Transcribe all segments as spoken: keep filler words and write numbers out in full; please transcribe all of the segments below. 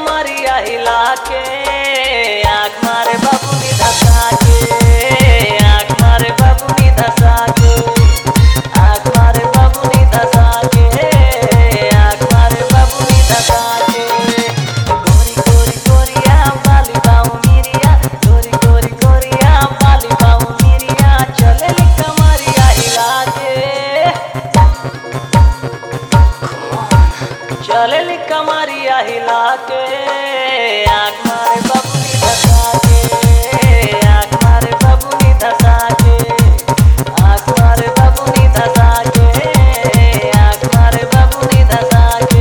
कमरिया हिला के आँख मारे बबुनी धसा के आँख मारे बबुनी धसा के आँख मारे बबुनी धसा के आँख मारे बबुनी धसा के गोरी गोरी गोरिया बाली बाऊ मिरिया गोरी गोरी गोरिया बाली बाऊ मिरिया चले कमरिया हिला के चले कमरिया हिला के आँख मारे बबुनी धसा के आँख मारे बबुनी धसा के आँख मारे बबुनी धसा के आँख मारे बबुनी धसा के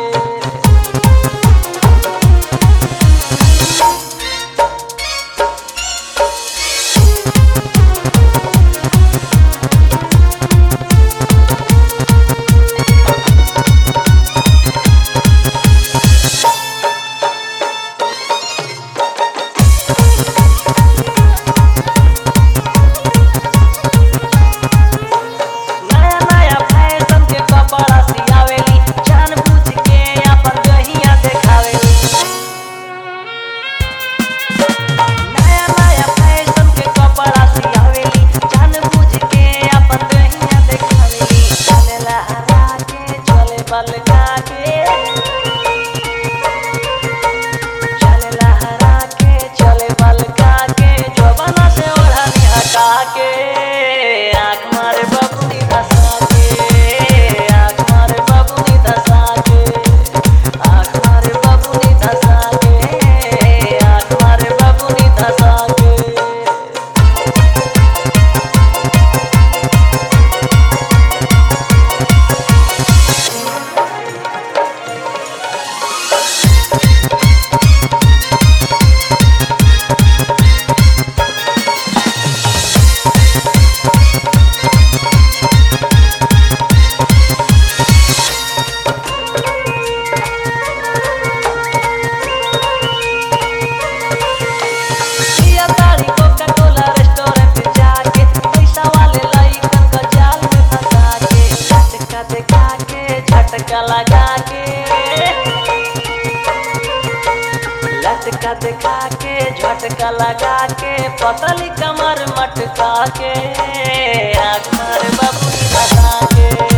झटका लगा के लटका दिखा के झटका लगा के पतली कमर मटका के आँख मारे बबुनी धसा के